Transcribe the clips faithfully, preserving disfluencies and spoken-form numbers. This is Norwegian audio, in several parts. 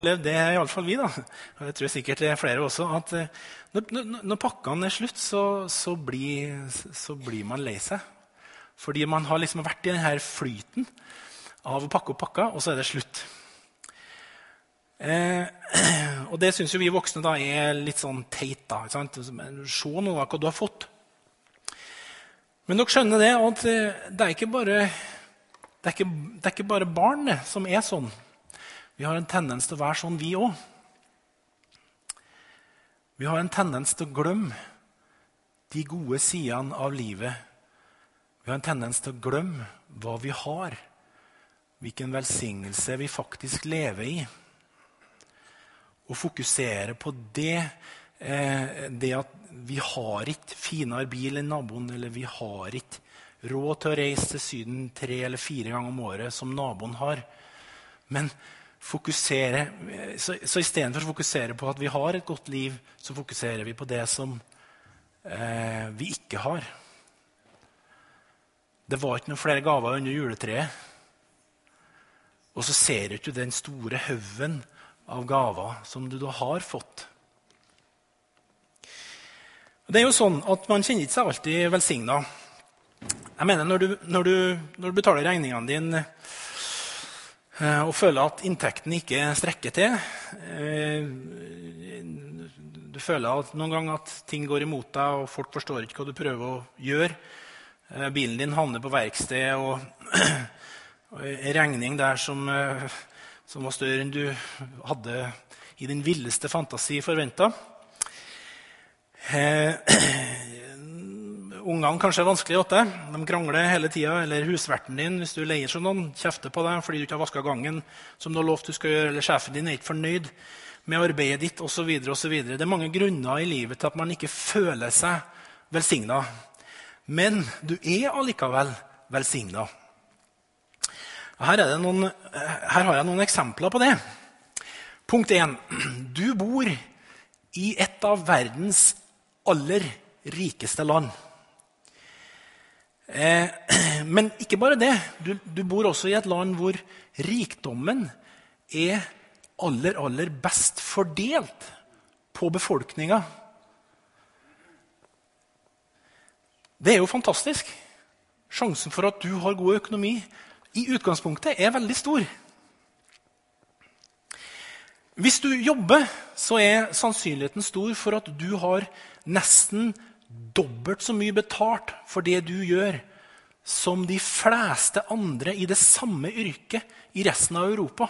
Det er i alle fall vi da, og jeg tror sikkert det er flere også, at når, når, når pakkene er slutt, så, så, blir, så blir man lei seg. Fordi man har liksom vært i denne flyten av å pakke opp pakka, og så er det slutt. Eh, og det synes jo vi voksne da er litt sånn teit da, ikke sant? Se nå hva du har fått. Men dere skjønner det, at det er ikke bare, det er ikke, det er ikke bare barn det, som er sånn. Vi har en tendens til å være sånn vi også. Vi har en tendens til å glemme de gode sidene av livet. Vi har en tendens til å glemme hva vi har, hvilken velsignelse vi faktisk lever i. Og fokusere på det, eh, det at vi har ikke finere bil enn naboen, eller vi har ikke råd til å reise til Syden tre eller fire ganger om året som naboen har. Men fokusere, så, så i stedet for å fokusere på at vi har et godt liv, så fokuserer vi på det som eh, vi ikke har. Det var ikke noen flere gaver under juletreet. Og så ser du den store høven av gaver som du da har fått. Det er jo sånn at man kjenner ikke seg alltid velsignet. Jeg mener, når du, når du, når du betaler regningene dine, og føler at inntekten ikke strekker til. Du føler at noen ganger at ting går imot deg, og folk forstår ikke hva du prøver å gjøre. Bilen din havner på verksted, og, og en regning der som, som var større enn du hadde i din villeste fantasi forventet. Ungene kanskje er vanskelig åt deg. De krangler hele tiden, eller husverten din, hvis du leier sånn noen, kjefter på deg fordi du ikke har vasket gangen som du har lovt du skal gjøre, eller sjefen din er ikke fornøyd med arbeidet ditt, og så videre, og så videre. Det er mange grunner i livet til at man ikke føler seg velsignet. Men du er allikevel velsignet. Her, er det noen, her har jeg noen eksempler på det. Punkt én. Du bor i et av verdens aller rikeste land. Eh, men ikke bare det. Du, du bor også i et land hvor rikdommen er aller, aller best fordelt på befolkningen. Det er jo fantastisk. Sjansen for at du har god økonomi i utgangspunktet er veldig stor. Hvis du jobber, så er sannsynligheten stor for at du har nesten dobbelt så mye betalt for det du gjør som de fleste andre i det samme yrket i resten av Europa.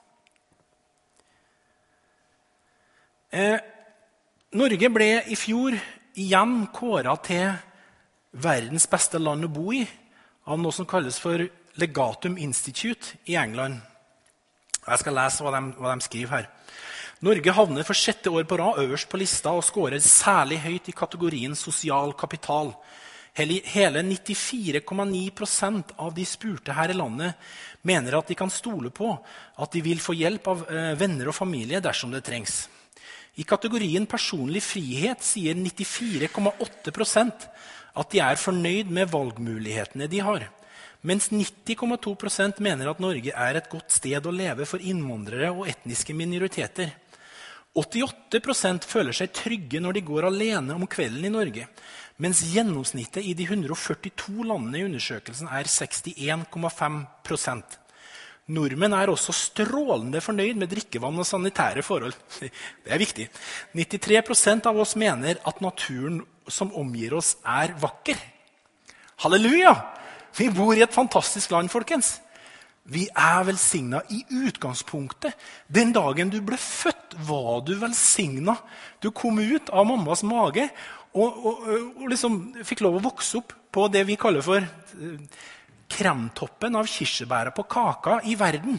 Eh, Norge ble i fjor igjen kåret til verdens beste land å bo i av noe som kalles for Legatum Institute i England. Jeg skal lese hva de, hva de skriver her. Norge havner for sjette år på rad øverst på lista og skårer særlig høyt i kategorien sosial kapital. Hele nittifire komma ni prosent av de spurte her i landet mener at de kan stole på at de vil få hjelp av venner og familie dersom det trengs. I kategorien personlig frihet sier nittifire komma åtte prosent at de er fornøyd med valgmulighetene de har, mens nitti komma to prosent mener at Norge er et godt sted å leve for innvandrere og etniske minoriteter. åttiåtte prosent føler seg trygge når de går alene om kvelden i Norge, mens gjennomsnittet i de ett hundre førtito landene i undersøkelsen er sekstien komma fem prosent. Nordmenn er også strålende fornøyd med drikkevann og sanitære forhold. Det er viktig. nittitre prosent av oss mener at naturen som omgir oss er vakker. Halleluja! Vi bor i et fantastisk land, folkens. Vi er velsignet i utgangspunktet. Den dagen du ble født, var du velsignet. Du kom ut av mammas mage og, og, og liksom fikk lov å vokse opp på det vi kaller for kremtoppen av kirsebæret på kaka i verden.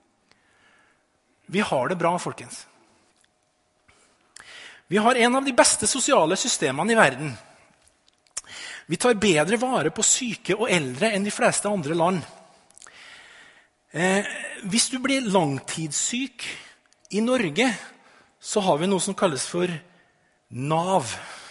Vi har det bra, folkens. Vi har en av de beste sosiale systemene i verden. Vi tar bedre vare på syke og eldre enn de fleste andre land. Eh, hvis du blir langtidssyk i Norge, så har vi noe som kalles for NAV.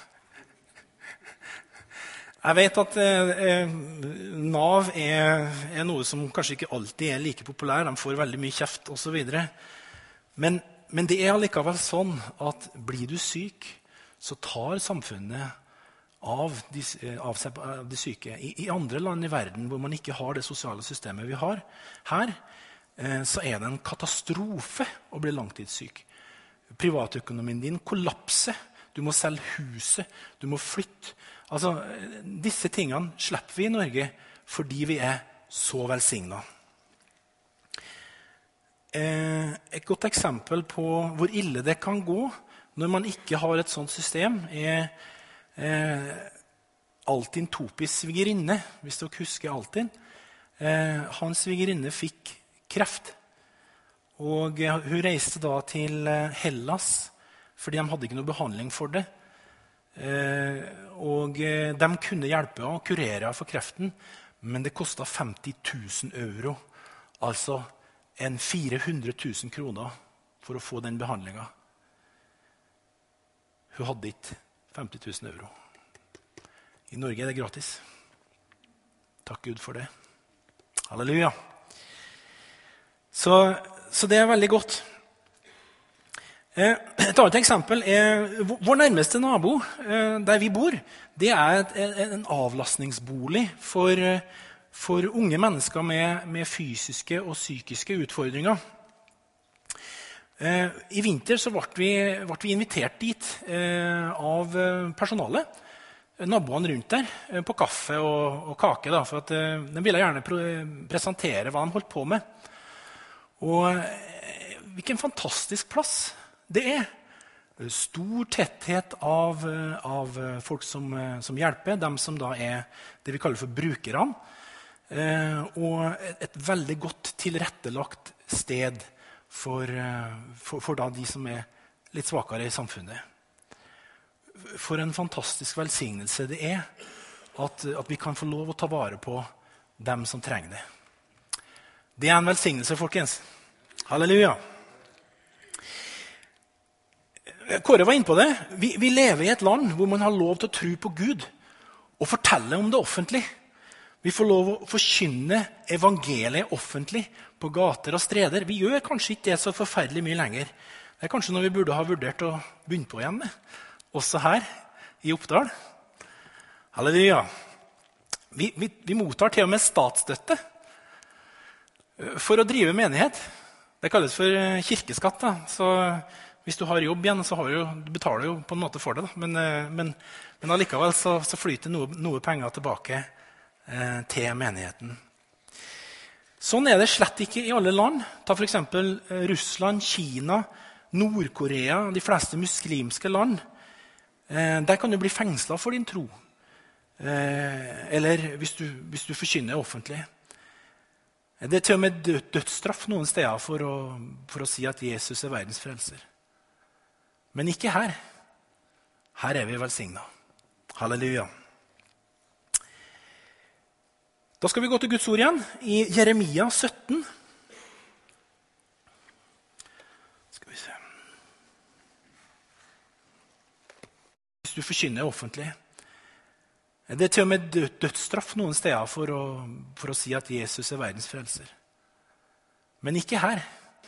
Jeg vet at eh, NAV er, er noe som kanskje ikke alltid er like populær. De får veldig mye kjeft og så videre. Men men det er allikevel sånn at blir du syk, så tar samfunnet av de, av seg, av de syke. I, I andre land i verden hvor man ikke har det sosiale systemet vi har her, eh, så er det en katastrofe å bli langtidssyk. Privatøkonomien din kollapser. Du må selge huset, du må flytte. Altså, disse tingene slipper vi i Norge fordi vi er så velsignet. Eh, et godt eksempel på hvor ille det kan gå når man ikke har et sånt system, er Eh, Altin Topis svigerinne, hvis dere husker Altin. Eh, hans svigerinne fikk kreft. Og eh, hun reiste da til eh, Hellas, fordi de hadde ikke noe behandling for det. Eh, og eh, de kunne hjelpe og kurere for kreften, men det kostet femti tusen euro. Altså en fire hundre tusen kroner for å få den behandlingen. Hun hadde ikke femti tusen euro. I Norge er det gratis. Takk Gud for det. Halleluja. Så, så det er veldig godt. Eh, et annet eksempel er vår nærmeste nabo, eh, der vi bor. Det er et, en avlastningsbolig for, for unge mennesker med, med fysiske og psykiske utfordringer. Eh, I vinter så ble vi, ble vi invitert dit eh, av personalet, naboene rundt der, eh, på kaffe og, og kake. Da, for at, eh, de ville gjerne pre presentere hva de holdt på med. Og eh, hvilken fantastisk plass det er. Stor tetthet av, av folk som, som hjelper, dem som da er det vi kaller for brukerne. Eh, og et, et veldig godt tilrettelagt sted For, for, for da de som er litt svakere i samfunnet. For en fantastisk velsignelse det er at, at vi kan få lov å ta vare på dem som trenger det. Det er en velsignelse, folkens. Halleluja. Kåre var inne på det. Vi, vi lever i et land hvor man har lov til å tro på Gud og fortelle om det offentlig. Vi får lov å forkynne evangeliet offentlig på gater og streder. Vi gjør kanskje ikke det så forferdelig mye lenger. Det er kanskje noe vi burde ha vurdert å begynne på igjen med. Også her i Oppdal. Halleluja. Vi, vi, vi mottar til og med statsstøtte for å drive menighet. Det kalles for kirkeskatt. Da. Så hvis du har jobb igjen, så har du, du betaler jo på en måte for det. Da. Men, men, men allikevel så, så flyter noe, noe penger tilbake til menigheten. Sånn er det slett ikke i alle land. Ta for eksempel Russland, Kina, Nord-Korea, de fleste muslimske land. Der kan du bli fengslet for din tro. Eller hvis du, hvis du forkynner offentlig. Det er til og med dødsstraff noen steder for å, for å si at Jesus er verdens frelser. Men ikke her. Her er vi velsignet. Halleluja. Da skal vi gå til Guds ord igjen, i Jeremia sytten. Skal vi se. Hvis du forkynner offentlig. Det er til og med dødsstraff noen steder for å, for å si at Jesus er verdens frelser. Men ikke her.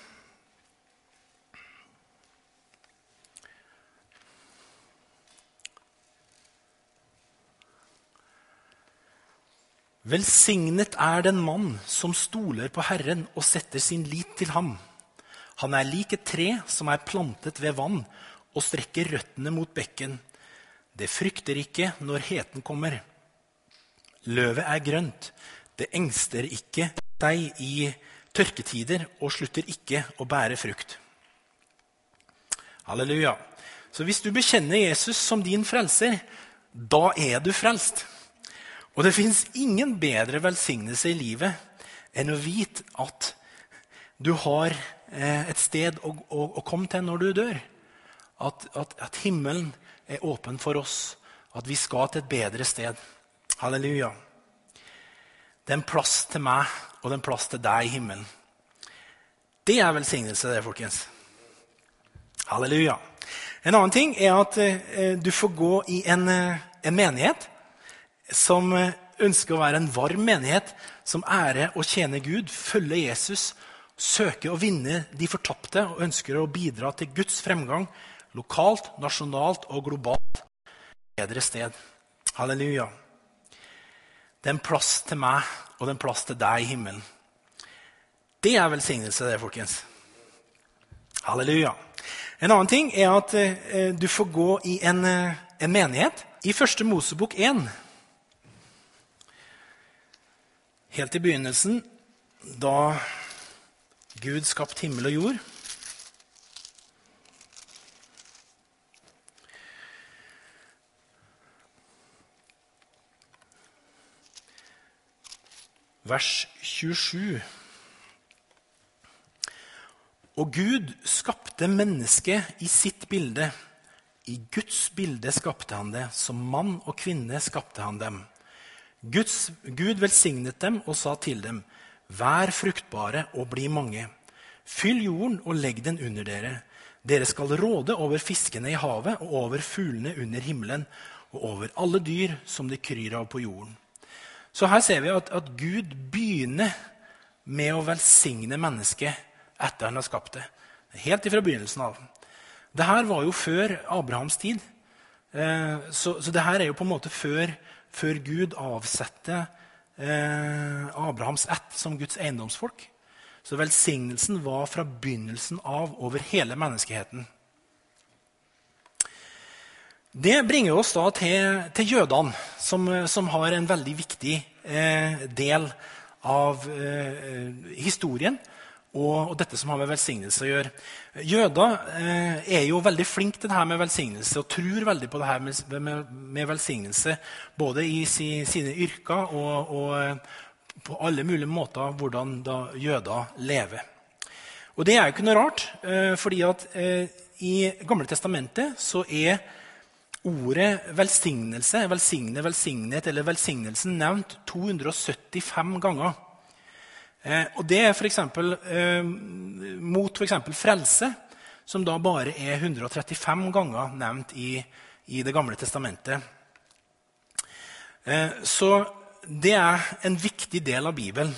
Velsignet er den mann som stoler på Herren og setter sin lit til ham. Han er lik et tre som er plantet ved vann og strekker røttene mot bekken. Det frykter ikke når heten kommer. Løvet er grønt. Det engster ikke seg i tørketider og slutter ikke å bære frukt. Halleluja. Så hvis du bekjenner Jesus som din frelser, da er du frelst. Og det finnes ingen bedre velsignelse i livet enn å vite at du har et sted å, å, å komme til når du dør. At, at, at himmelen er åpen for oss. At vi skal til et bedre sted. Halleluja. Det er en plass til meg, og det er en plass til deg i himmelen. Det er velsignelse det, folkens. Halleluja. En annen ting er at eh, du får gå i en, en menighet som ønsker å være en varm menighet, som ærer og tjener Gud, følger Jesus søker å vinne de fortapte og ønsker å bidra til Guds fremgang lokalt, nasjonalt og globalt bedre sted. Halleluja. Det er en plass til meg, og det er en plass til deg i himmelen. Det er velsignelse det, folkens. Halleluja. En annen ting er at eh, du får gå i en, eh, en menighet. I første Mosebok én, helt i begynnelsen, da Gud skapte himmel og jord, vers tjuesju. Og Gud skapte mennesket i sitt bilde. I Guds bilde skapte han det. Som mann og kvinne skapte han dem. Guds, Gud velsignet dem og sa til dem, vær fruktbare og bli mange. Fyll jorden og legg den under dere. Dere skal råde over fiskene i havet og over fuglene under himmelen og over alle dyr som det kryr av på jorden. Så her ser vi at, at Gud begynner med å velsigne mennesket etter han har skapt det. Helt ifra begynnelsen av. Det her var jo før Abrahams tid. Eh, så, så det her er jo på en måte før, før Gud avsette eh, Abrahams ett som Guds eiendomsfolk. Så velsignelsen var fra begynnelsen av over hele menneskeheten. Det bringer oss da til, til jødene, som, som har en veldig viktig eh, del av eh, historien, og, og dette som har med velsignelse å gjøre. Jøder eh, er jo veldig flinke til det her med velsignelse, og tror veldig på det her med, med, med velsignelse, både i si, sine yrker og, og på alle mulige måter hvordan da jøder lever. Og det er jo ikke noe rart, eh, fordi at eh, i Gamle Testamentet så er ordet velsignelse, velsigne, velsignet eller velsignelsen nevnt to hundre syttifem ganger. Eh, og det er for eksempel eh, mot for eksempel frelse, som da bare er ett hundre trettifem ganger nevnt i, i det gamle testamentet. Eh, så det er en viktig del av Bibelen.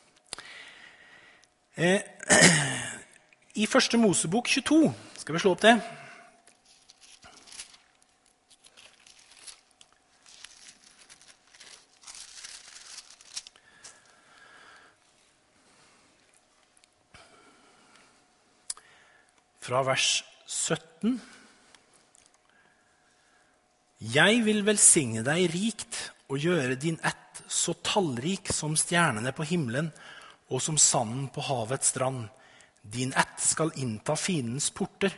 Eh, I første Mosebok tjueto, skal vi slå opp det? Fra vers sytten. Jeg vil velsigne deg rikt og gjøre din ett så tallrik som stjernene på himmelen og som sanden på havets strand. Din ett skal innta fiendens porter.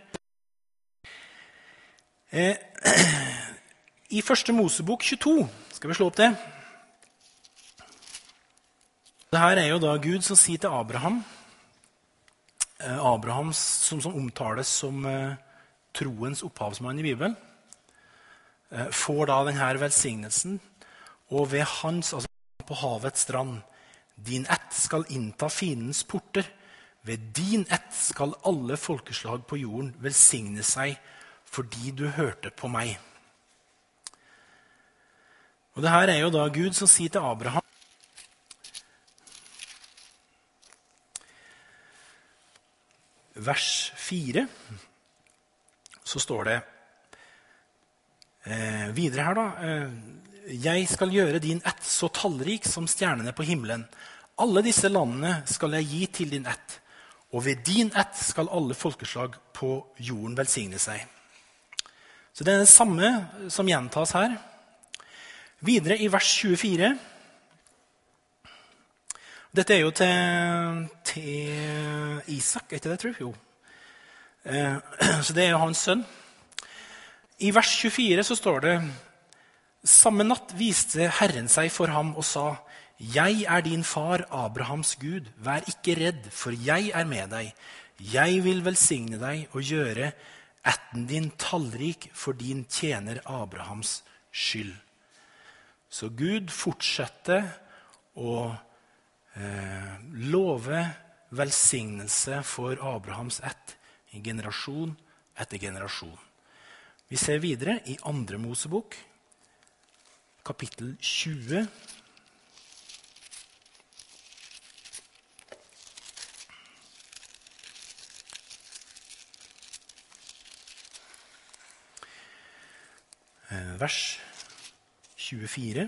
Eh, I første Mosebok tjueto, skal vi slå opp det? Dette er jo da Gud som sier til Abraham, Abraham som, som omtales som uh, troens opphavsmann i Bibelen, uh, får da denne velsignelsen, og ved hans, altså på havets strand, din ett skal innta fiendens porter, ved din ett skal alle folkeslag på jorden velsigne seg, fordi du hørte på meg. Og det her er jo da Gud som sier til Abraham, vers fire, så står det eh, videre her da, eh, jeg skal gjøre din ett så tallrik som stjernene på himmelen. Alle disse landene skal jeg gi til din ett, og ved din ett skal alle folkeslag på jorden velsigne seg. Så det er det samme som gjentas her. Videre i vers tjuefire, dette er jo til, til Isak, er ikke det, tror jeg? Jo. Eh, så det er jo hans sønn. I vers tjuefire så står det, samme natt viste Herren seg for ham og sa, jeg er din far, Abrahams Gud. Vær ikke redd, for jeg er med deg. Jeg vil velsigne deg og gjøre ætten din tallrik for din tjener Abrahams skyld. Så Gud fortsetter å Eh, love velsignelse for Abrahams ett i generasjon etter generasjon. Vi ser videre i andre Mosebok, kapittel tjue. Eh, vers tjuefire.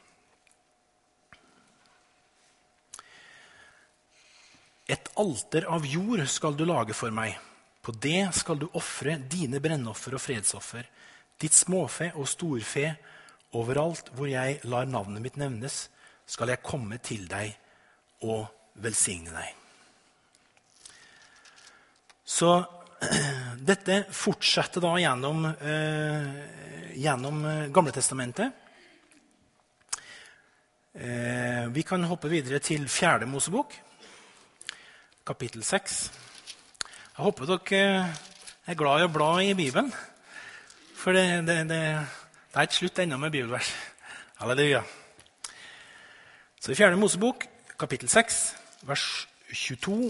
Et alter av jord skal du lage for meg. På det skal du offre dine brennoffer og fredsoffer, ditt småfe og storfe. Overalt hvor jeg lar navnet mitt nevnes, skal jeg komme til deg og velsigne deg. Så dette fortsetter da gjennom, eh, gjennom Gamle Testamentet. Eh, vi kan hoppe videre til fjerde Mosebok, kapittel seks. Jeg håper dere er glad i å bla i Bibelen, for det, det, det, det er ikke slutt ennå med bibelvers. Halleluja. Så i fjerde Mosebok, kapittel seks, vers tjueto.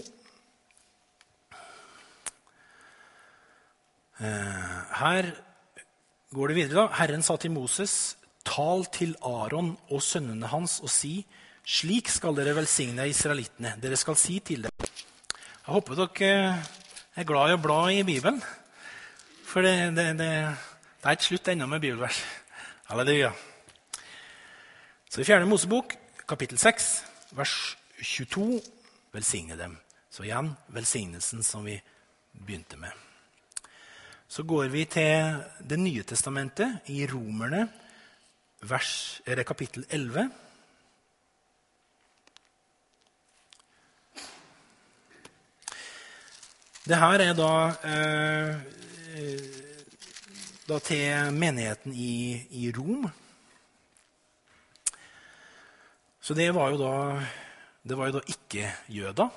Her går det videre da. Herren sa til Moses, tal til Aaron og sønnene hans og si, slik skal dere velsigne israelittene. Dere skal si til dem. Jeg håper dere er glad i å bla i Bibelen, for det, det, det, det er ikke slutt ennå med bibelvers. Halleluja. Så i fjerde Mosebok, kapittel seks, vers tjueto, velsigne dem. Så igjen, velsignelsen som vi begynte med. Så går vi til det nye testamentet i Romerne, vers, er det kapittel elleve. Det her er da, eh, da til menigheten i, i Rom. Så det var jo da, det var jo da ikke jøder.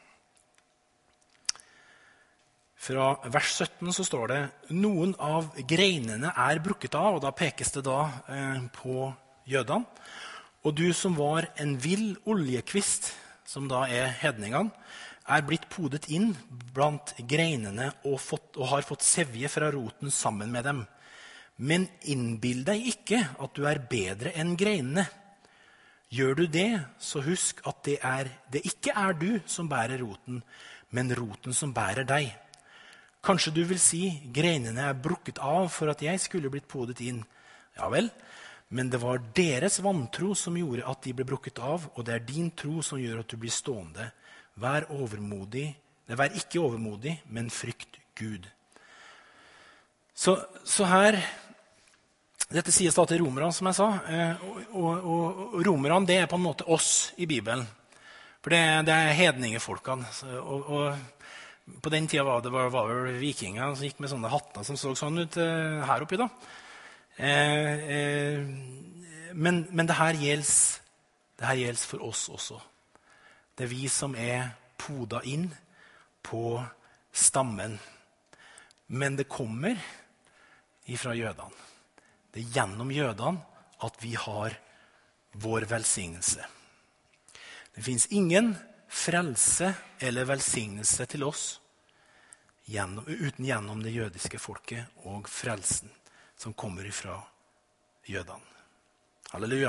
Fra vers sytten så står det, noen av greinene er brukket av, og da pekes det da eh, på jødene. Og du som var en vill oljekvist, som da er hedningene, er blitt podet inn blant greinene og, fått, og har fått sevje fra roten sammen med dem. Men innbill deg ikke at du er bedre enn greinene. Gjør du det, så husk at det, er, det ikke er du som bærer roten, men roten som bærer deg. Kanskje du vil si, greinene er brukket av for at jeg skulle blitt podet inn. Ja vel, men det var deres vantro som gjorde at de ble brukket av, og det er din tro som gjør at du blir stående. Vær overmodig, nei, vær ikke overmodig, men frykt Gud. Så, så her, dette sies da til romerne, som jeg sa, og, og, og, og romerne, det er på en måte oss i Bibelen. For det, det er hedningefolkene, og, og på den tida var det var, var det vikinger som gikk med sånne hatter som så sånn ut eh, her oppi da. Eh, eh, men, men det her gjelder, det her gjelder for oss også. Det er vi som er poda inn på stammen. Men det kommer ifra jødene. Det er gjennom jødene at vi har vår velsignelse. Det finnes ingen frelse eller velsignelse til oss gjennom, uten gjennom det jødiske folket og frelsen som kommer ifra jødene. Halleluja.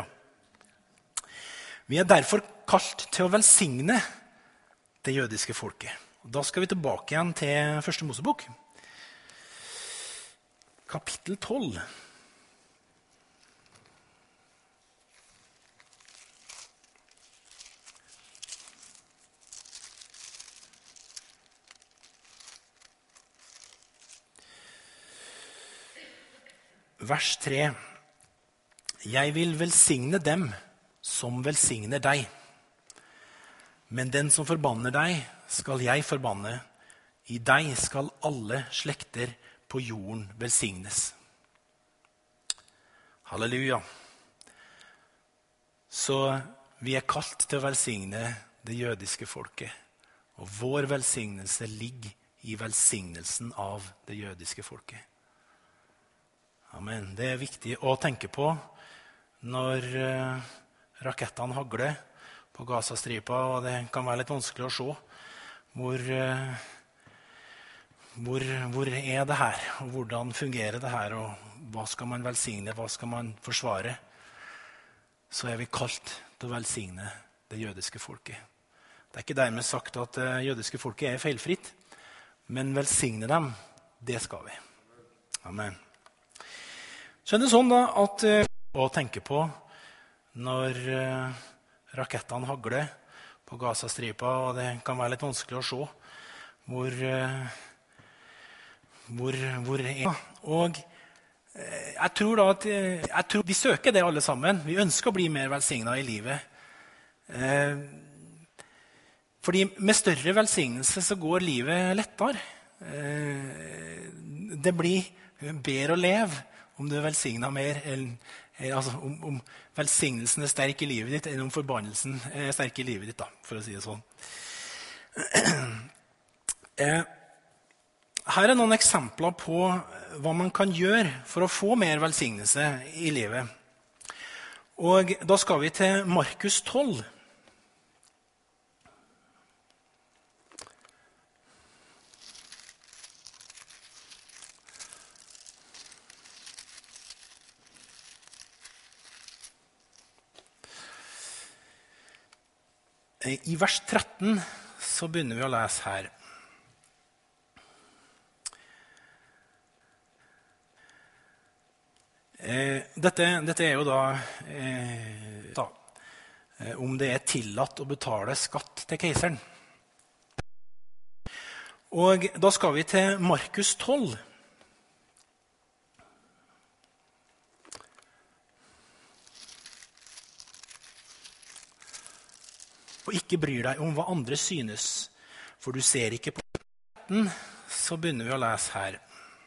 Vi er derfor kalt til å velsigne det jødiske folket. Og da skal vi tilbake igjen til første Mosebok. Kapittel tolv. Vers tre. Jeg vil velsigne dem som velsigner deg. Men den som forbanner deg, skal jeg forbanne. I deg skal alle slekter på jorden velsignes. Halleluja. Så vi er kalt til å velsigne det jødiske folket. Og vår velsignelse ligger i velsignelsen av det jødiske folket. Amen. Det er viktig å tenke på når uh, rakettene hagler på Gazastripa, og det kan være litt vanskelig å se hvor, uh, hvor, hvor er det her, og hvordan fungerer det her, og hva skal man velsigne, hva skal man forsvare. Så er vi kalt til å velsigne det jødiske folket. Det er ikke dermed sagt at det jødiske folket er feilfritt, men velsigne dem, det skal vi. Amen. Så er det sånn da at eh, å tenke på når eh, rakettene hagler på Gazastripa, og det kan være litt vanskelig å se hvor, eh, hvor, hvor det er. Og eh, jeg tror da at eh, jeg tror vi søker det alle sammen. Vi ønsker å bli mer velsignet i livet. Eh, fordi med større velsignelse så går livet lettere. Eh, det blir bedre å leve om du er velsignet mer, eller, altså om, om velsignelsen er sterk i livet ditt, eller om forbannelsen er sterk i livet ditt, da, for å si det sånn. Eh, her er noen eksempler på hva man kan gjøre for å få mer velsignelse i livet. Og da skal vi til Markus tolv. I vers tretten så begynner vi å lese her. Eh, dette, dette er jo da, eh, da eh, om det er tillatt å betale skatt til keiseren. Og da skal vi til Markus tolv. Og ikke bryr deg om hva andre synes, for du ser ikke på retten, så begynner vi å lese her.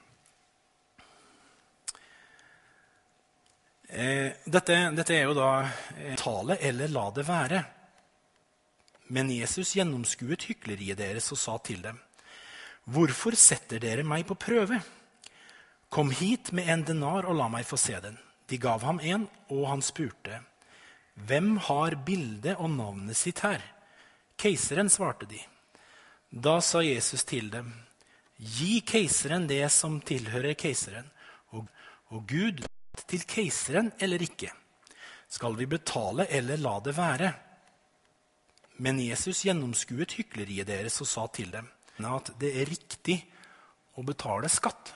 Eh, dette, dette er jo da eh, tale eller la det være. Men Jesus gjennomskuet hykleriet deres og sa til dem, hvorfor setter dere meg på prøve? Kom hit med en denar og la meg få se den. De gav ham en, og han spurte, hvem har bildet og navnet sitt her? Keiseren, svarte de. Da sa Jesus til dem, gi keiseren det som tilhører keiseren, og, og Gud til keiseren eller ikke. Skal vi betale eller la det være? Men Jesus gjennomskuet hykleriet deres og sa til dem, at det er riktig å betale skatt.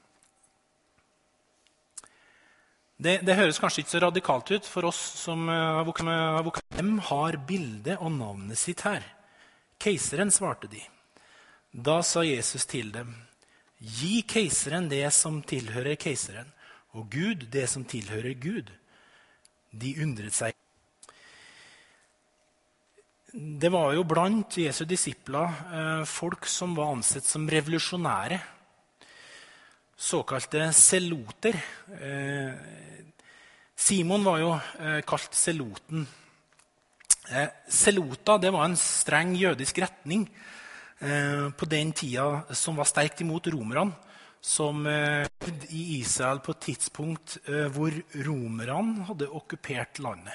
Det, det høres kanskje ikke så radikalt ut for oss som har vokst med. Hvem har bildet og navnet sitt her? Keiseren, svarte de. Da sa Jesus til dem, gi keiseren det som tilhører keiseren, og Gud det som tilhører Gud. De undret seg. Det var jo blant Jesu disipler eh, folk som var ansett som revolusjonære. Såkalte seloter. Eh, Simon var jo eh, kalt seloten. Eh, Selota, det var en streng jødisk retning eh, på den tida som var sterkt imot romerne, som eh, i Israel på et tidspunkt eh, hvor romerne hadde okkupert landet.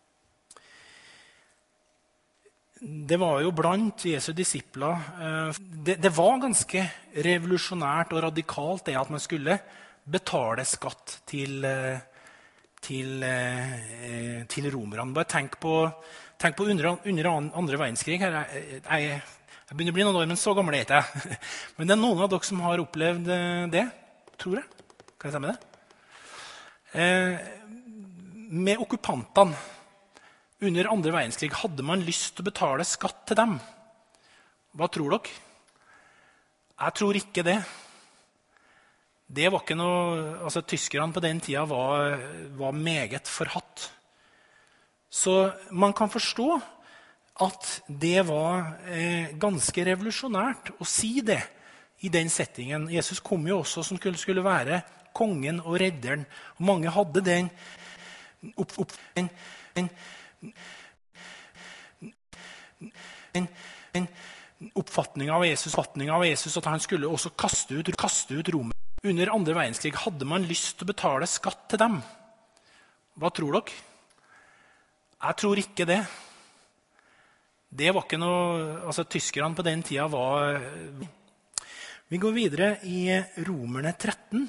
Det var jo blant Jesu disipler. Eh, det, det var ganske revolusjonært og radikalt det at man skulle betale skatt til eh, Til, eh, til romerne. Bare tenk på, tenk på under, under andre verdenskrig. Her, jeg, jeg, jeg begynner å bli noen år, men så gammel er jeg. Men det er noen av dere som har opplevd det, tror jeg. Kan jeg stemme det? Eh, med okkupantene under andre verdenskrig hadde man lyst til å betale skatt til dem. Hva tror dere? Jeg tror ikke det. Det var ikke noe, altså tyskerne på den tida var, var meget forhatt. Så man kan forstå at det var eh, ganske revolusjonært å si det i den settingen. Jesus kom jo også som skulle, skulle være kongen og redderen. Og mange hadde den, opp, opp, den, den, den, den oppfatningen av Jesus, oppfatningen av Jesus at han skulle også kaste ut, kaste ut Roma. Under andre verdenskrig hadde man lyst til å betale skatt til dem. Hva tror dere? Jeg tror ikke det. Det var ikke noe, altså tyskerne på den tida var. Vi går videre i Romerne tretten.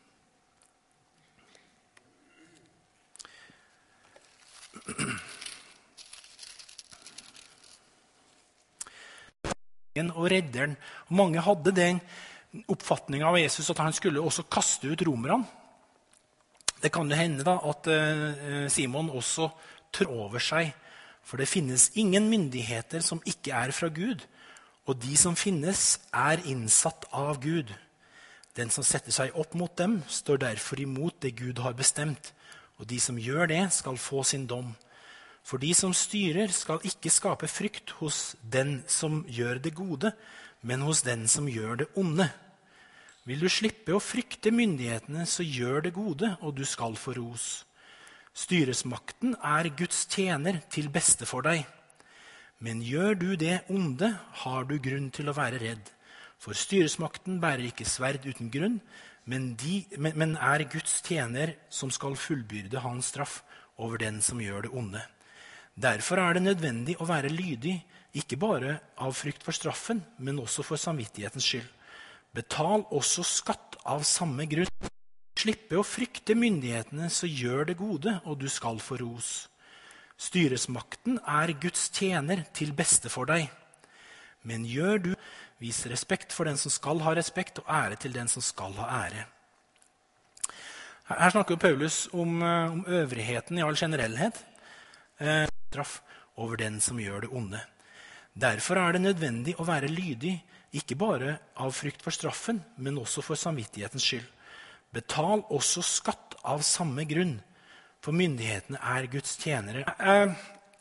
Og redderen. Mange hadde den oppfatningen av Jesus at han skulle også kaste ut romerne. Det kan jo hende da at eh, Simon også trår over seg, for det finnes ingen myndigheter som ikke er fra Gud, og de som finnes er innsatt av Gud. Den som setter seg opp mot dem, står derfor imot det Gud har bestemt, og de som gjør det skal få sin dom. For de som styrer skal ikke skape frykt hos den som gjør det gode, men hos den som gjør det onde. Vil du slippe å frykte myndighetene, så gjør det gode, og du skal få ros. Styresmakten er Guds tjener til beste for deg. Men gjør du det onde, har du grunn til å være redd. For styresmakten bærer ikke sverd uten grunn, men, de, men, men er Guds tjener som skal fullbyrde hans straff over den som gjør det onde. Derfor er det nødvendig å være lydig, ikke bare av frykt for straffen, men også for samvittighetens skyld. Betal også skatt av samme grunn. Slippe å frykte myndighetene, så gjør det gode, og du skal få ros. Styresmakten er Guds tjener til beste for deg. Men gjør du, vis respekt for den som skal ha respekt, og ære til den som skal ha ære. Her snakker Paulus om, om øvrigheten i all generellhet. Eh, straff over den som gjør det onde. Derfor er det nødvendig å være lydig, ikke bare av frykt for straffen, men også for samvittighetens skyld. Betal også skatt av samme grunn, for myndighetene er Guds tjenere. Jeg,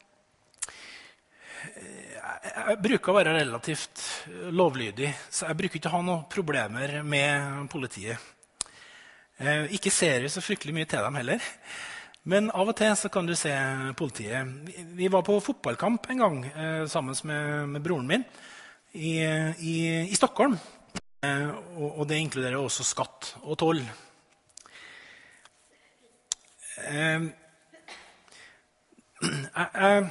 jeg, jeg bruker å være relativt lovlydig, så jeg bruker ikke ha noen problemer med politiet. Jeg ikke ser jeg så fryktelig mye til dem heller. Men av og til så kan du se politiet. Vi var på fotballkamp en gang eh, sammen med, med broren min i, i, i Stockholm. Eh, og, og det inkluderer også skatt og toll. Eh, eh,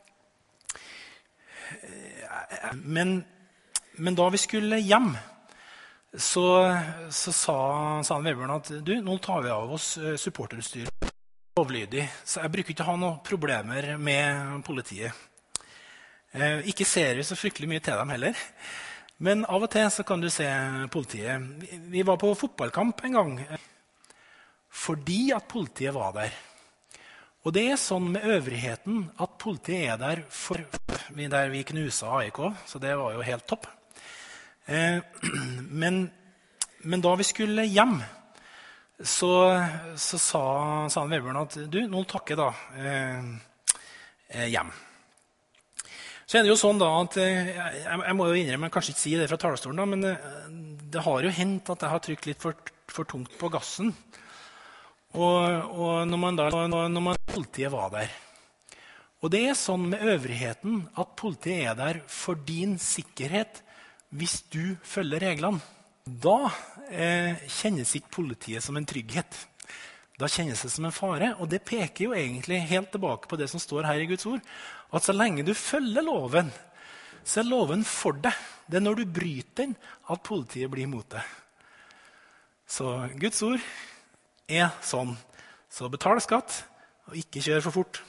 eh, men, men da vi skulle hjem, så, så sa, sa han Vebjørn at du, nå tar vi av oss supporterutstyret. Lovlydig, så jeg bruker ikke ha noen problemer med politiet. Eh, ikke ser vi så fryktelig mye til dem heller. Men av og til så kan du se politiet. Vi, vi var på fotballkamp en gang, eh, fordi at politiet var der. Og det er sånn med øvrigheten at politiet er der for vi, der vi knusa A I K, så det var jo helt topp. Eh, men, men da vi skulle hjem, Så, så sa, sa han Vebjørn at du, nå takker da eh, hjem. Så er det jo sånn da at eh, jeg, jeg må jo innrømme, jeg kanskje ikke si det fra talerstolen da, men det, det har jo hendt at jeg har trykt litt for, for tungt på gassen. Og, og når man da, når man, politiet var der. Og det er sånn med øvrigheten at politiet er der for din sikkerhet hvis du følger reglene. Da eh, kjennes ikke politiet som en trygghet. Da kjennes det som en fare, og det peker jo egentlig helt tilbake på det som står her i Guds ord, at så lenge du følger loven, så er loven for deg. Det er når du bryter den at politiet blir imot deg. Så Guds ord er sånn. Så betal skatt, og ikke kjør for fort.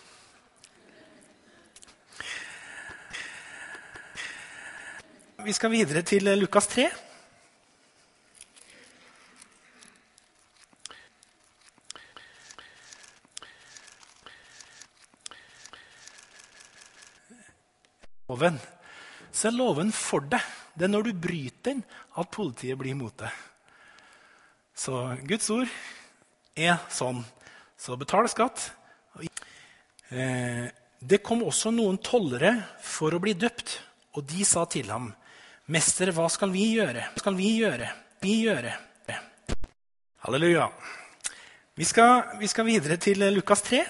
Vi skal videre til Lukas tre. Loven. Så er loven for deg. Det er når du bryter den at politiet blir imot deg. Så Guds ord er sånn. Så betal skatt. Det kom også noen tollere for å bli døpt, og de sa til ham, Mester, hva skal vi gjøre? Hva skal vi gjøre? Vi gjøre. Halleluja. Vi skal, vi skal videre til Lukas tre.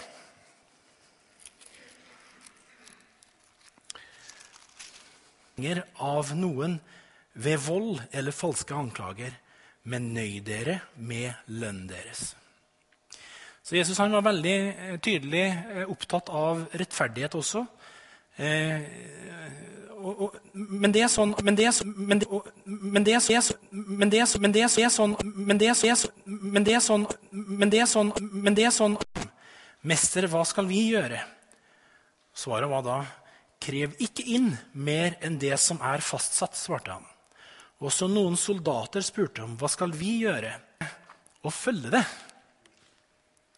Av noen ved vold eller falske anklager, men nøy dere med lønn deres. Så Jesus han var veldig tydelig opptatt av rettferdighet også. Eh, og, og, men det er sånn, men det er sånn, men det, og, men det er sånn, men det er sånn, men det er sånn, men det er sånn, men det er sånn, men det er sånn, men det er sånn, Mester, hva skal vi gjøre? Svaret var da, krev ikke inn mer enn det som er fastsatt, svarte han. Også noen soldater spurte om, hva skal vi gjøre? Og følge det.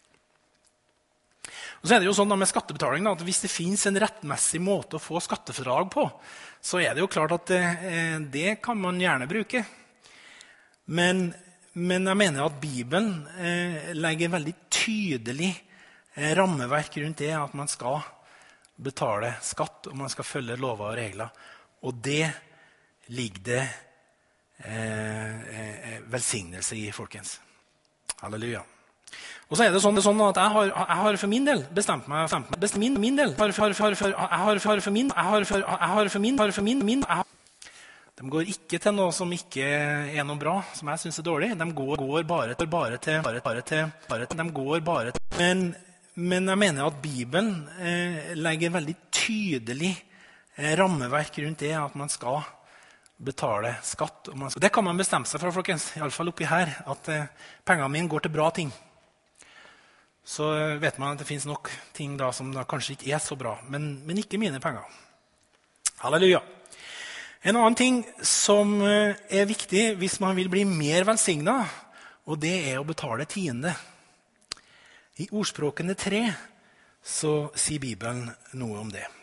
Og så er det jo sånn da med skattebetaling da, at hvis det finnes en rettmessig måte å få skattefradrag på, så er det jo klart at eh, det kan man gjerne bruke. Men, men jeg mener at Bibelen eh, legger veldig tydelig eh, rammeverk rundt det at man skal betale skatt, og man skal følge lover og regler. Og det ligger det eh, eh, velsignelse i, folkens. Halleluja. Og så er det sånn, det er sånn at jeg har, jeg har for min del bestemt meg, bestemt min, min del, jeg har for, for, jeg har for, for min, jeg har for, jeg har for min, har for min, min, jeg har. De går ikke til noe som ikke er noe bra, som jeg synes er dårlig. De går, går bare, til, bare, til, bare, bare til, bare til, de går bare til. Men, men jeg mener at Bibelen eh, legger veldig tydelig eh, rammeverk rundt det at man skal betale skatt. Og man skal, det kan man bestemme seg for, folkens, i alle fall oppi her, at eh, pengene mine går til bra ting. Så vet man at det finnes nok ting da som da kanskje ikke er så bra, men, men ikke mine penger. Halleluja. En annen ting som er viktig hvis man vil bli mer velsignet, og det er å betale tiende. I ordspråkene tre så sier Bibelen noe om det.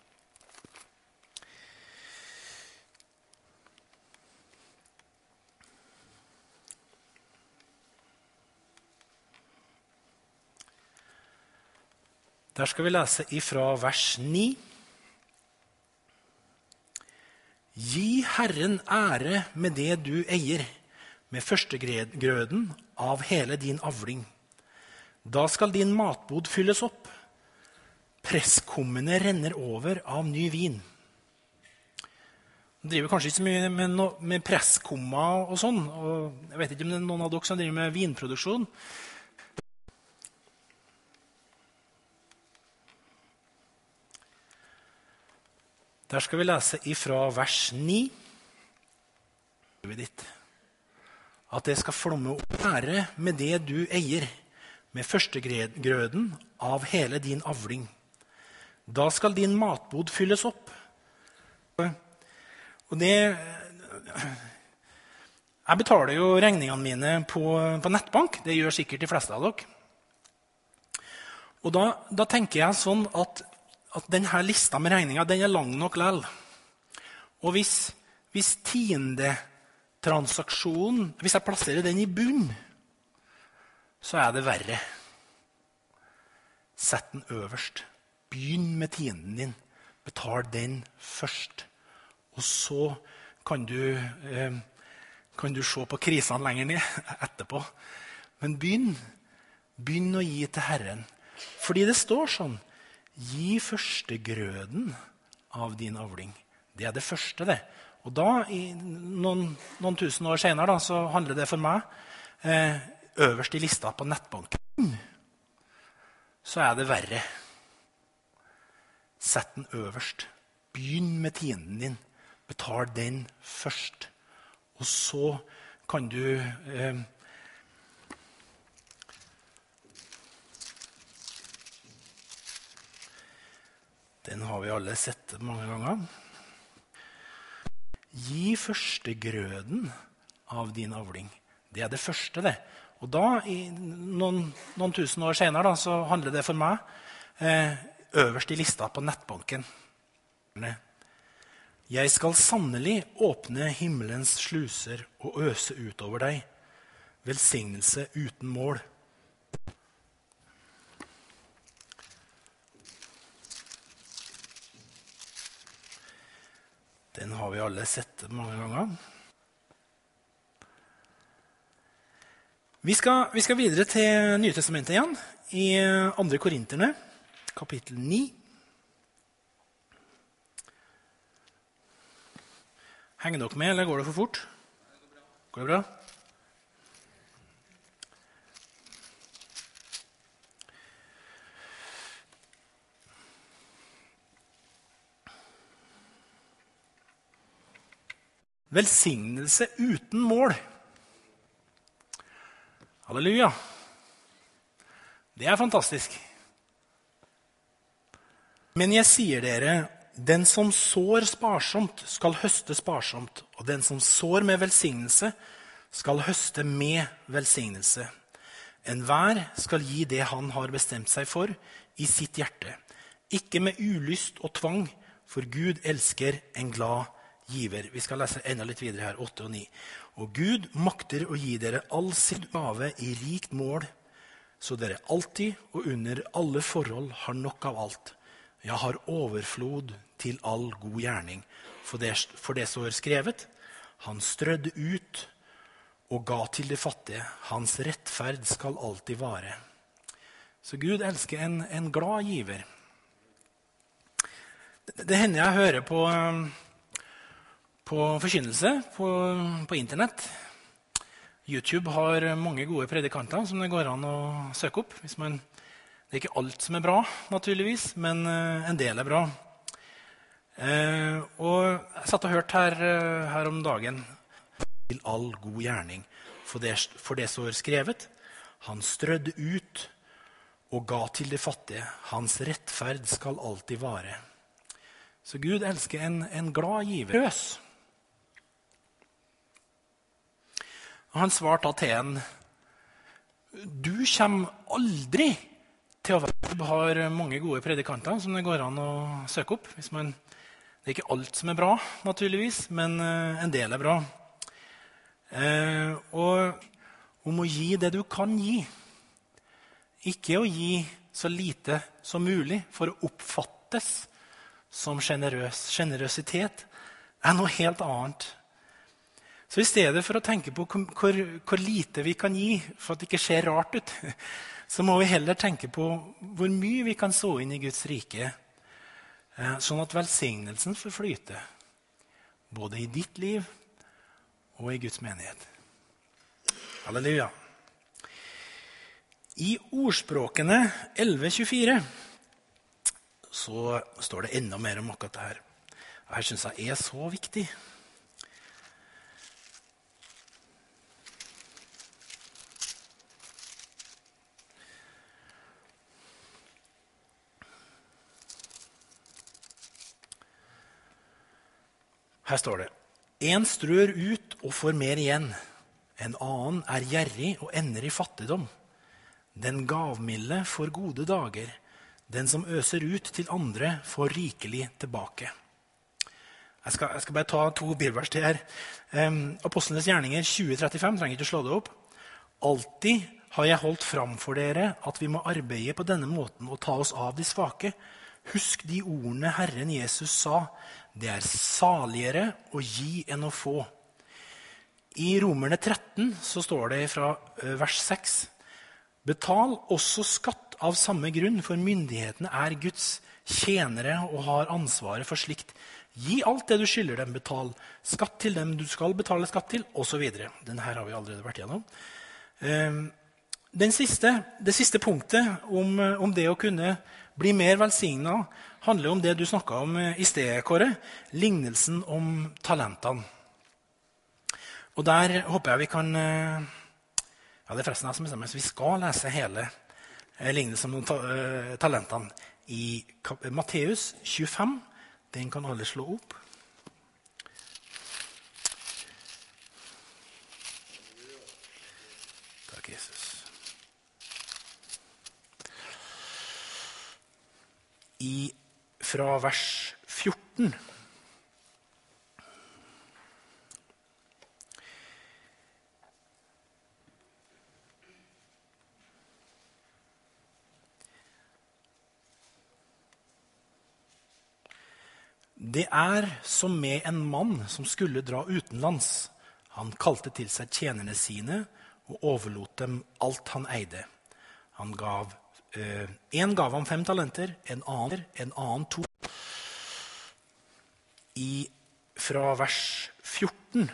Der skal vi lese ifra vers ni. Gi Herren ære med det du eier, med førstegrøden av hele din avling. Da skal din matbod fylles opp. Presskummene renner over av ny vin. Jeg driver kanskje ikke så mye med, no, med presskummer og sånn. Og jeg vet ikke om det er noen av dere som driver med vinproduksjon. Der skal vi lese ifra vers ni. At det skal flomme opp ære med det du eier, med førstegrøden av hele din avling. Da skal din matbod fylles opp. Og det... Jeg betaler jo regningene mine på, på nettbank. Det gjør sikkert de fleste av dere. Og da, da tenker jeg sånn at at denne lista med regninger, den er lang nok lell. Og hvis, hvis tiende transaksjonen, hvis jeg plasserer den i bunn, så er det verre. Sett den øverst. Begynn med tienden din. Betal den først. Og så kan du, eh, kan du se på krisene lenger ned etterpå. Men begynn, begynn å gi til Herren. Fordi det står sånn, gi førstegrøden av din avling. Det er det første, det. Og da, i noen, noen tusen år senere, da, så handler det for meg eh, øverst i lista på nettbanken. Så er det verre. Sett den øverst. Begynn med tienden din. Betal den først. Og så kan du... Eh, Den har vi alle sett mange ganger. Gi førstegrøden av din avling. Det er det første, det. Og da, i noen, noen tusen år senere, da, så handler det for meg eh, øverst i lista på nettbanken. Jeg skal sannelig åpne himmelens sluser og øse utover deg. Velsignelse uten mål. Den har vi alle sett mange ganger. Vi skal, vi skal videre til Nytestamentet igjen, i andre Korinterne, kapittel ni. Henger dere med, eller går det for fort? Går det bra? Velsignelse uten mål. Halleluja. Det er fantastisk. Men jeg sier dere, den som sår sparsomt skal høste sparsomt, og den som sår med velsignelse skal høste med velsignelse. Enhver skal gi det han har bestemt seg for, i sitt hjerte, ikke med ulyst og tvang, for Gud elsker en glad giver. Vi skal lese enda litt videre her, åtte og ni. Og Gud makter å gi dere all sin gave i rikt mål, så dere alltid og under alle forhold har nok av alt. Jeg har overflod til all god gjerning, for det, for det står skrevet. Han strødde ut og ga til de fattige. Hans rettferd skal alltid vare. Så Gud elsker en, en glad giver. Det, det hender jeg hører på, på forkynnelse på, på internett. YouTube har mange gode predikanter som det går an å søke opp. Hvis man, det er ikke alt som er bra, naturligvis, men en del er bra. Eh, og jeg satt og hørte her, her om dagen til all god gjerning, for det, for det står skrevet. Han strødde ut og ga til de fattige. Hans rettferd skal alltid vare. Så Gud elsker en, en glad giver. Og han svarte til en, du kommer aldri til å være. Du har mange gode predikanter som det går an å søke opp. Hvis man, det er ikke alt som er bra, naturligvis, men en del er bra. Eh, og om å gi det du kan gi. Ikke å gi så lite som mulig for å oppfattes som generøs. Generøsitet er noe helt annet. Så i stedet for å tenke på hvor, hvor lite vi kan gi, for at det ikke ser rart ut, så må vi heller tenke på hvor mye vi kan så inn i Guds rike, sånn at velsignelsen får flyte, både i ditt liv og i Guds menighet. Halleluja. I ordspråkene elleve tjuefire så står det enda mer om akkurat det her. Her synes jeg er så viktig. Her står det, en strør ut og får mer igjen. En annen er gjerrig og ender i fattigdom. Den gavmilde får gode dager. Den som øser ut til andre får rikelig tilbake. Jeg skal, jeg skal bare ta to bibelvers til her. Um, Apostlenes gjerninger tjue trettifem, trenger ikke å slå det opp. Alltid har jeg holdt fram for dere at vi må arbeide på denne måten og ta oss av de svake. Husk de ordene Herren Jesus sa, det er saligere å gi enn å få. I Romerne tretten så står det fra vers seks, betal også skatt av samme grunn, for myndighetene er Guds tjenere og har ansvaret for slikt. Gi alt det du skylder dem, betal skatt til dem du skal betale skatt til, og så videre. Den her har vi allerede vært gjennom. Den siste, det siste punktet om, om det å kunne bli mer velsignet, handler om det du snakket om i sted, Kåre, lignelsen om talentene. Og der håper jeg vi kan, ja det er forresten jeg som bestemmer, så vi skal lese hele lignelsen om ta, talentene i Matteus tjuefem. Den kan alle slå opp. Takk, Jesus. I, fra vers fjorten. Det er som med en mann som skulle dra utenlands. Han kalte til seg tjenerne sine og overlot dem alt han eide. Han gav, eh, en gav ham fem talenter, en annen, en annen to. I, fra vers fjorten.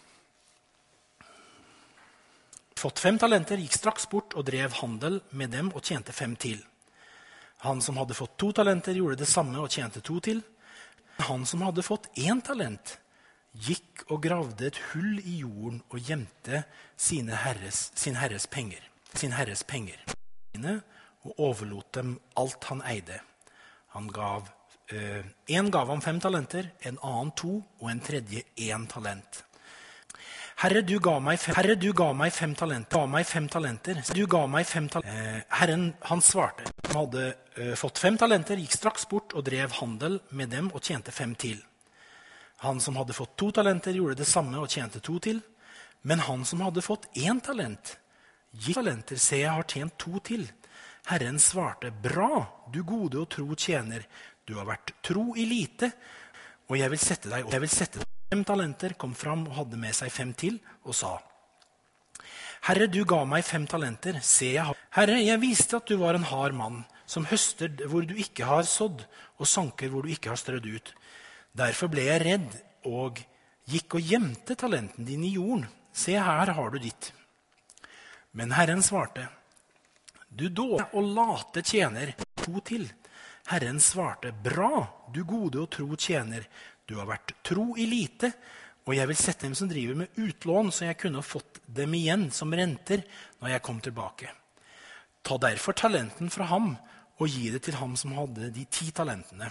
Fått fem talenter, gikk straks bort og drev handel med dem og tjente fem til. Han som hadde fått to talenter gjorde det samme og tjente to til. Han som hadde fått én talent, gikk og gravde et hull i jorden og gjemte sine herres, sin herres penger, sin herres penger, og overlot dem alt han eide. Han gav, eh, en gav ham fem talenter, en annen to, og en tredje én talent. Herre, du ga meg fem, Herre, du ga meg fem talenter. Ga meg fem talenter. Du ga meg fem talenter. Eh, Herren, han svarte. Han hadde eh, fått fem talenter, gikk straks bort og drev handel med dem og tjente fem til. Han som hadde fått to talenter, gjorde det samme og tjente to til. Men han som hadde fått én talent, gikk talenter, se, jeg har tjent to til. Herren svarte, bra, du gode og tro tjener. Du har vært tro i lite, og jeg vil sette deg, jeg vil sette deg. Fem talenter kom fram og hadde med seg fem til, og sa, Herre, du ga meg fem talenter, se jeg har. Herre, jeg visste at du var en hard mann, som høster hvor du ikke har sådd, og sanker hvor du ikke har strødd ut. Derfor ble jeg redd, og gikk og gjemte talenten din i jorden. Se, her har du ditt. Men Herren svarte, du dårlige og late tjener, to til. Herren svarte, bra, du gode og tro tjener. Du har vært tro i lite, og jeg vil sette dem som driver med utlån, så jeg kunne fått dem igjen som renter når jeg kom tilbake. Ta derfor talenten fra ham, og gi det til ham som hadde de ti talentene.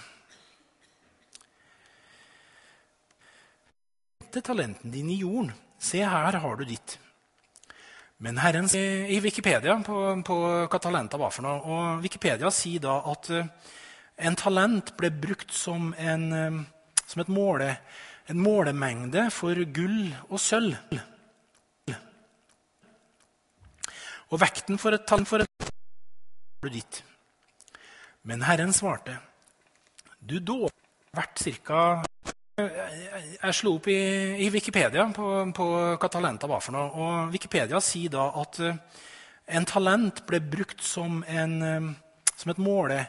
Gjemte talenten din i jorden. Se, her har du ditt. Men Herren i Wikipedia på, på hva talenter var for noe, og Wikipedia sier da at en talent ble brukt som en som et måle, en målemengde for gull og sølv. Og vekten for et talent for et du ditt. Men Herren svarte, du dårlig vært cirka. Jeg slo opp i, i Wikipedia på, på hva talenter var for noe, og Wikipedia sier da at en talent ble brukt som, en, som et måle.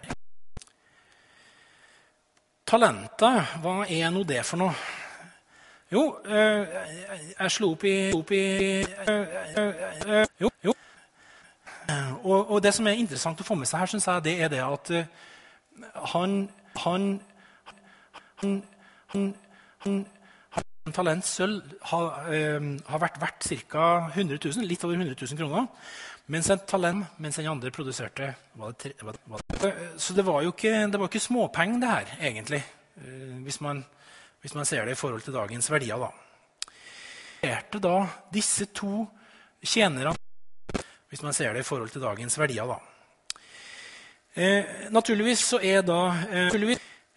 Talenter, hva er nå det for noe? Jo, jeg slo opp i, opp i jo, jo. Og, og det som er interessant å få med seg her, synes jeg, det er det at han, han, han, han, han, han talent sølv har, har vært verdt ca. hundre tusen, litt over hundre tusen kroner. Mens en talent, mens en andre produserte, var det tre, var det, var det. Så det var jo ikke, det var ikke småpenger det her, egentlig, hvis man, hvis man ser det i forhold til dagens verdier. Da. Lærte da disse to tjenerne, hvis man ser det i forhold til dagens verdier. Da. Eh, naturligvis så er da, eh,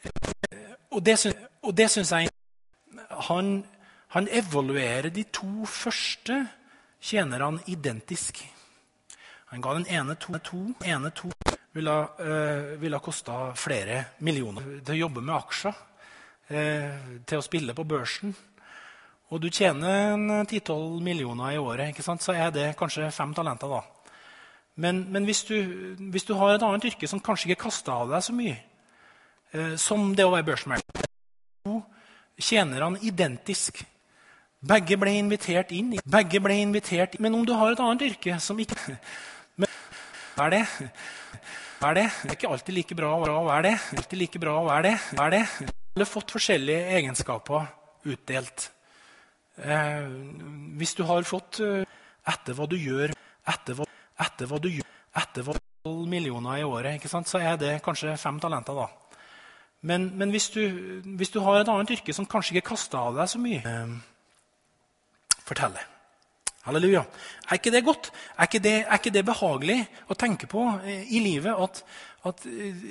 og det synes, og det synes jeg, han, han evaluerer de to første tjenerne identisk. Han ga den ene to, to, ene to ville, uh, ville kosta flere millioner til å jobbe med aksjer, uh, til å spille på børsen. Og du tjener en ti-tolv millioner i året, ikke sant? Så er det kanskje fem talenter da. Men, men hvis, du, hvis du har et annet yrke som kanskje ikke kaster av deg så mye, uh, som det å være børsmegler, to tjenerne identisk. Begge ble invitert inn. Begge ble invitert inn. Men om du har et annet yrke som ikke... Men hva er det? Hva er det? Det er ikke alltid like bra. Hva er det? Alltid like bra. Hva er det? Hva er det? Du har fått forskjellige egenskaper utdelt. Eh, hvis du har fått uh, etter hva du gjør, etter hva, etter hva du gjør, etter hva tolv millioner i året, ikke sant? Så er det kanskje fem talenter da. Men, men hvis, du, hvis du har et annet yrke som kanskje ikke kaster av deg så mye, eh, fortell det. Halleluja. Er ikke det godt? Er ikke det, er ikke det behagelig å tenke på i livet? At, at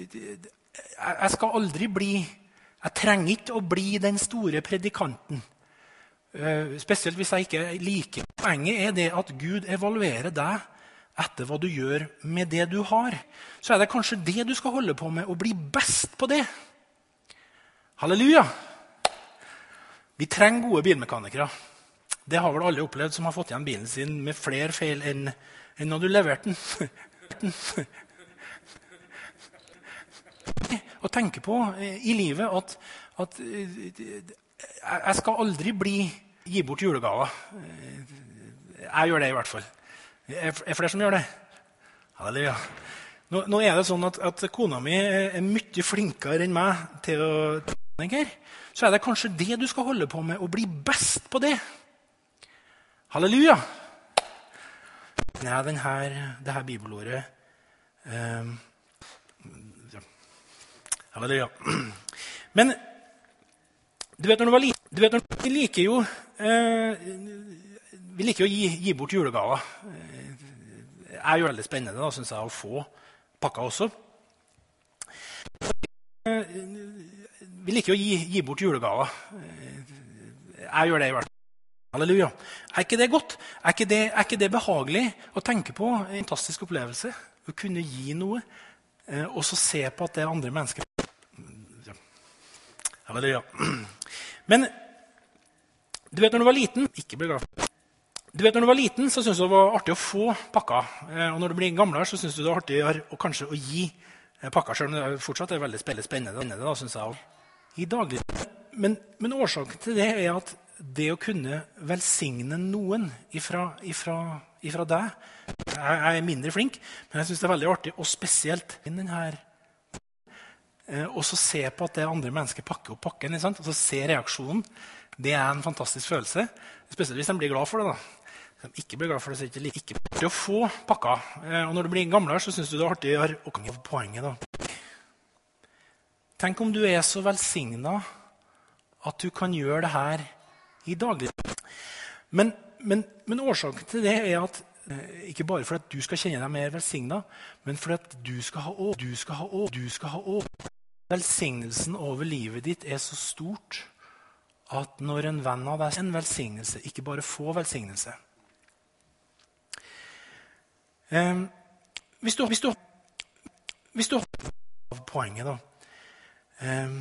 jeg skal aldri bli, jeg trenger ikke å bli den store predikanten. Spesielt hvis jeg ikke liker. Poenget er det at Gud evaluerer deg etter hva du gjør med det du har. Så er det kanskje det du skal holde på med, å bli best på det. Halleluja. Vi trenger gode bilmekanikere. Det har vel alle opplevd som har fått igjen bilen sin med flere feil enn, enn når du leverte den. Å tenke på i livet at, at jeg skal aldri bli gi bort julegaver. Jeg gjør det i hvert fall. Er det flere som gjør det? Halleluja. Nå, nå er det sånn at, at kona mi er mye flinkere enn meg til å tenke. Så er det kanskje det du skal holde på med, å bli best på det. Halleluja! Nei, den her, det her bibelordet um, ja. Halleluja. Men du vet når du var liten, du vet når du liker jo uh, vi liker å gi, gi bort julegaver. Det er jo veldig spennende, da, synes jeg, å få pakker også. Vi liker å gi, gi bort julegaver. Jeg gjør det i hvert fall. Halleluja. Er ikke det godt? Er ikke det, er ikke det behagelig å tenke på? En fantastisk opplevelse. Å kunne gi noe, og så se på at det er andre mennesker. Halleluja. Men du vet, når du var liten, ikke bli glad. Du vet, når du var liten, så synes du det var artig å få pakker. Og når du blir gamlere, så synes du det er artig å kanskje å gi pakker, selv om det fortsatt er veldig spennende, da, synes jeg. I daglig. Men, men årsaken til det er at det å kunne velsigne noen ifra, ifra, ifra deg, jeg er mindre flink, men jeg synes det er veldig artig, og spesielt i denne og så se på at det andre mennesker pakker opp pakken, og så se reaksjonen. Det er en fantastisk følelse, spesielt hvis de blir glad for det. da. Hvis de ikke blir glad for det, så er det ikke like ikke artig å få pakker. Og når du blir gamlere, så synes du det er artig å komme på poenget. da. Tenk om du er så velsignet at du kan gjøre det her i daglig. Men, men, men årsaken til det er at ikke bare for at du skal kjenne deg mer velsignet, men for at du skal ha å, du skal ha å, du skal ha å. Velsignelsen over livet ditt er så stort at når en venn av deg en velsignelse, ikke bare få velsignelse. Um, hvis, du, hvis, du, hvis du har poenget da, um,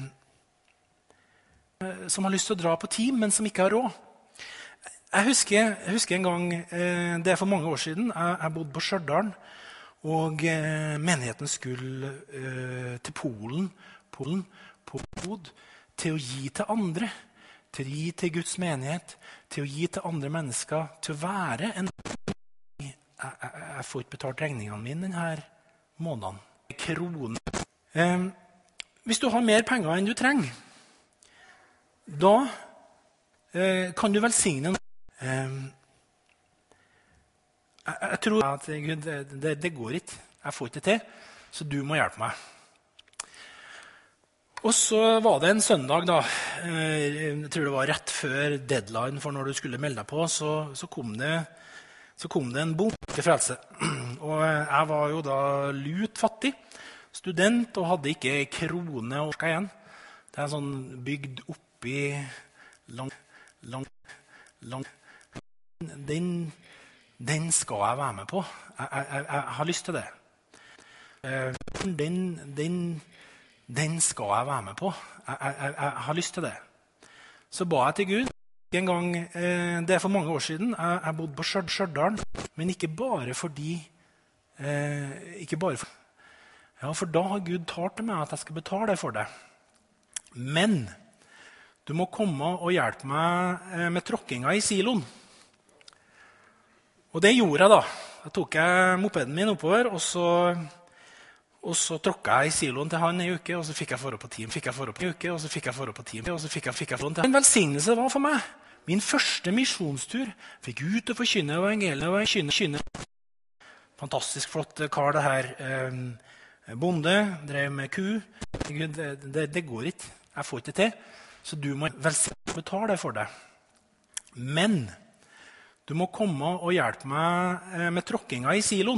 som har lyst til å dra på team, men som ikke har råd. Jeg husker, jeg husker en gang, eh, det er for mange år siden, jeg, jeg bodde på Stjørdal, og eh, menigheten skulle eh, til Polen, Polen, Polen, til å gi til andre, til å gi til Guds menighet, til å gi til andre mennesker, til å være en... Jeg, jeg, jeg får ikke betalt regningene mine denne måneden. Kroner. Eh, hvis du har mer penger enn du trenger, da eh, kan du velsigne noe. Um, jeg, jeg tror at Gud, det, det går ikke. Jeg får ikke det til, så du må hjelpe meg. Og så var det en søndag, da, jeg tror det var rett før deadline for når du skulle melde deg på, så, så, kom, det, så kom det en bok til frelse. Og jeg var jo da lut fattig, student, og hadde ikke krone å orske igjen. Det er sånn bygd oppi lang, lang, lang. Den, den skal jeg være med på. Jeg, jeg, jeg, jeg har lyst til det. Den, den, den skal jeg være med på. Jeg, jeg, jeg, jeg har lyst til det. Så ba jeg til Gud. En gang, det er for mange år siden, jeg, jeg bodde på Stjørdal, men ikke bare fordi ikke bare for, ja, for da har Gud talt til meg at jeg skal betale for det. Men du må komme og hjelpe meg med tråkkinga i siloen. Og det gjorde jeg da. Jeg tok jeg mopeden min oppover, og så, og så tråkket jeg i siloen til han en uke, og så fikk jeg forå på team. Fikk jeg forå på en uke, og så fikk jeg forå på team. Og så fikk jeg, fikk jeg forå til. En velsignelse var for meg. Min første misjonstur fikk ut og forkynne evangeliet og kynne, kynne. Fantastisk flott kar det her. Bonde, drev med ku. Gud, det, det, det går ikke. Jeg får ikke til. Så du må velsigne betale for det. Men du må komme og hjelpe meg med tråkkinga i siloen.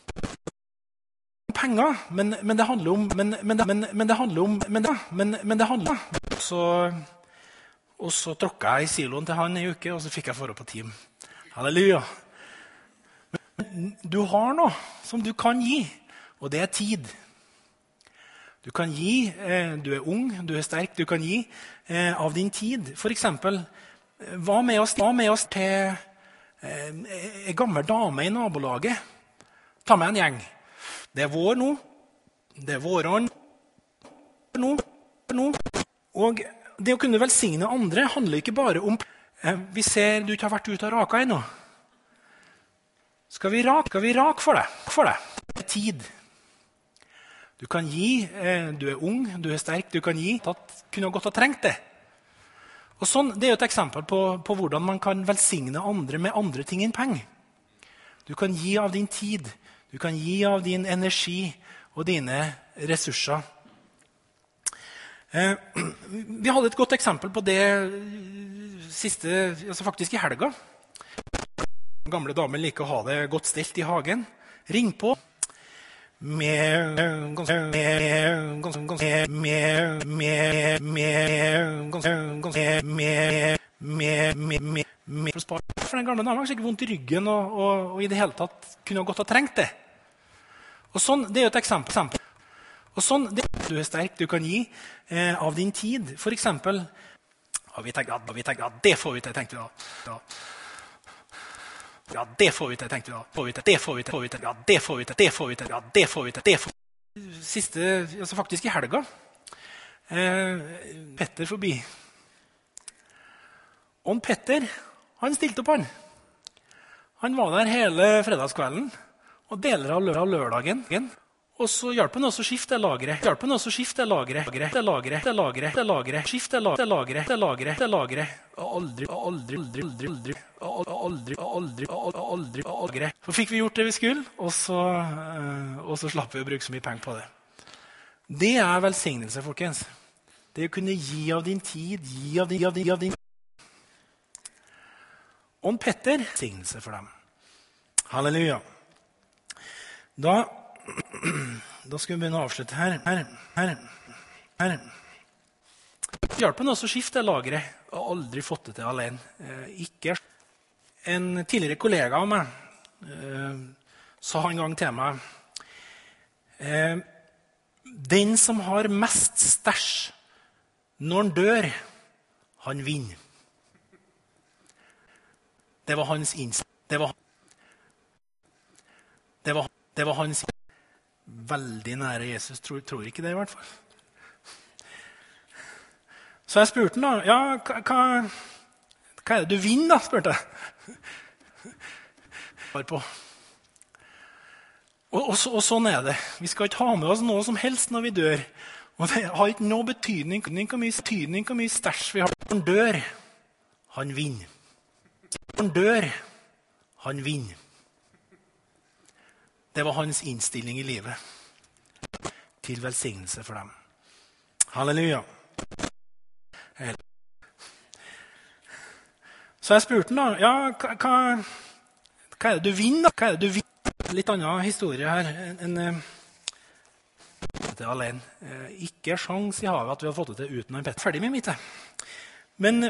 Penger, men, men det handler om men, men, men, men det handler om men, men, men det handler så, og så tråkket jeg i siloen til han en uke, og så fikk jeg forå på team. Halleluja. Men du har noe som du kan gi, og det er tid. Du kan gi, du er ung, du er sterk, du kan gi av din tid. For eksempel, hva med oss, hva med oss til en gammel dame i nabolaget? Ta med en gjeng. Det er vår nå. Det er våren nå. nå. Og det å kunne velsigne andre handler ikke bare om vi ser du ikke har vært ute og raka ennå. Skal vi rake, skal vi rake for deg? For deg. Det er tid. Du kan gi, du er ung, du er sterk, du kan gi, at kunne godt ha trengt det. Og sånn, det er jo et eksempel på, på hvordan man kan velsigne andre med andre ting enn penger. Du kan gi av din tid, du kan gi av din energi og dine ressurser. Eh, vi hadde et godt eksempel på det siste, altså faktisk i helga. Gamle damer liker å ha det godt stelt i hagen. Ring på. Med med med med med med med for den gamle damen har sikkert vondt i ryggen og, og, og i det hele tatt kunne godt ha trengt det. Og sånn, det er jo et eksempel. Og sånn, det du er sterk, du kan gi eh, av din tid. For eksempel, ja, vi tenker, ja, vi tenker, ja, det får vi til, tenkte vi da. Ja. Ja, det får vi til, tenkte vi da. Får vi til, det får vi til, får vi til, ja, det får vi til, det får vi til, ja, det får vi til, det får vi til. Siste, altså faktisk i helga, eh, Petter forbi. Og Petter, han stilte opp han. Han var der hele fredagskvelden, og deler av lørdagen. Og så hjalp han også å skifte lageret. Hjalp han også å skifte lageret. Lageret, lageret, lageret, lageret. Skifte lageret, lageret, lageret. Aldri, aldri, aldri, aldri, aldri, aldri, aldri, aldri, aldri. Så fikk vi gjort det vi skulle, og så, og så slapp vi å bruke så mye penger på det. Det er velsignelse, folkens. Det å kunne gi av din tid, gi av din, av din, av din. Og Petter, velsignelse for dem. Halleluja. Da Da skal vi begynne å avslutte her. Her, her, her. Hjelp meg også å skifte lageret. Jeg har aldri fått det til alene. Eh, ikke. En tidligere kollega av meg eh, sa en gang til meg eh, den som har mest stæsj når han dør, han vinner. Det var hans innsats. Det var, det var, det var hans veldig nære Jesus, tror, tror ikke det i hvert fall. Så jeg spurte han da, ja, hva, hva, hva er det du vinner da, spurte jeg. På. Og, og, så, og sånn er det. Vi skal ikke ha med oss noe som helst når vi dør. Og det har ikke noe betydning hvor mye, betydning, hvor mye stæsj vi har. Han dør, han vinner. Han dør, han vinner. Det var hans innstilling i livet. Til velsignelse for dem. Halleluja. Så jeg spurte han da, ja, hva, hva, hva er det du vinner? Hva er det du vinner? Litt annen historie her. En, en, det er alene. Ikke sjans i havet at vi har fått det til uten en Petter. Ferdig med mitt. Men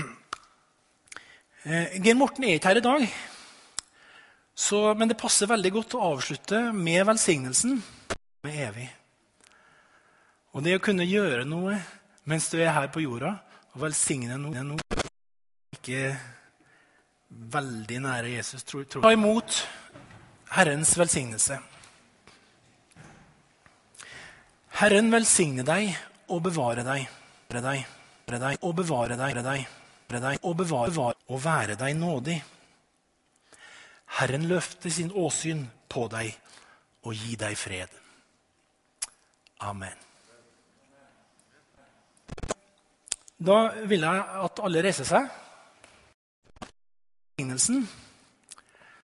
eh, Geir Morten er ikke her i dag. Så, men det passer veldig godt å avslutte med velsignelsen med evig. Og det å kunne gjøre noe mens du er her på jorda, og velsigne noe, noe ikke veldig nære Jesus, tror jeg. Ta imot Herrens velsignelse. Herren velsigne deg og bevare deg, deg, deg og bevare deg, deg, deg og bevare, bevare og være deg nådig. Herren løfter sin åsyn på deg og gi deg fred. Amen. Da vil jeg at alle reiser seg. Velsignelsen